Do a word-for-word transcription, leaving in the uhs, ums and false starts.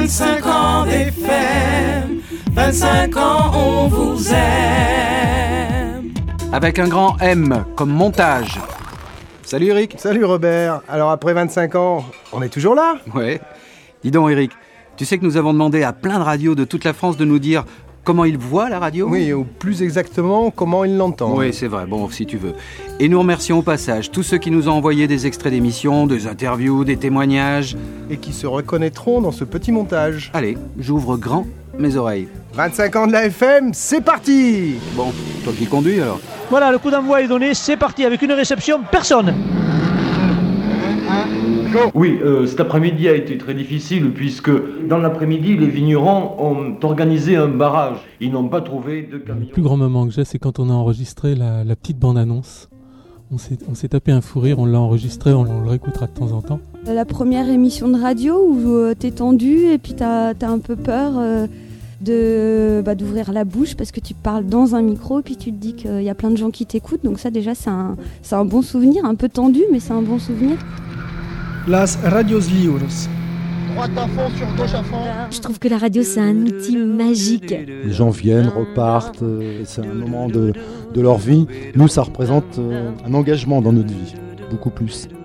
vingt-cinq ans d'F M, vingt-cinq ans on vous aime. Avec un grand M, comme montage. Salut Eric. Salut Robert. Alors après vingt-cinq ans, on est toujours là ? Ouais. Dis donc Eric, tu sais que nous avons demandé à plein de radios de toute la France de nous dire comment ils voient la radio ? Oui, ou plus exactement, comment ils l'entendent. Oui, c'est vrai, bon, si tu veux. Et nous remercions au passage tous ceux qui nous ont envoyé des extraits d'émissions, des interviews, des témoignages. Et qui se reconnaîtront dans ce petit montage. Allez, j'ouvre grand mes oreilles. vingt-cinq ans de la F M, c'est parti ! Bon, toi qui conduis alors. Voilà, le coup d'envoi est donné, c'est parti, avec une réception, personne. Oui, euh, cet après-midi a été très difficile puisque dans l'après-midi, les vignerons ont organisé un barrage. Ils n'ont pas trouvé de camion. Le plus grand moment que j'ai, c'est quand on a enregistré la, la petite bande-annonce. On s'est, on s'est tapé un fou rire, on l'a enregistré, on, on le réécoutera de temps en temps. La première émission de radio où euh, t'es tendu et puis t'as, t'as un peu peur euh, de, bah, d'ouvrir la bouche parce que tu parles dans un micro et puis tu te dis qu'il y a plein de gens qui t'écoutent. Donc ça déjà c'est un, c'est un bon souvenir, un peu tendu mais c'est un bon souvenir. Las radios libres. Droite à fond sur gauche à fond. Je trouve que la radio c'est un outil magique. Les gens viennent, repartent, euh, c'est un moment de, de leur vie. Nous ça représente euh, un engagement dans notre vie, beaucoup plus.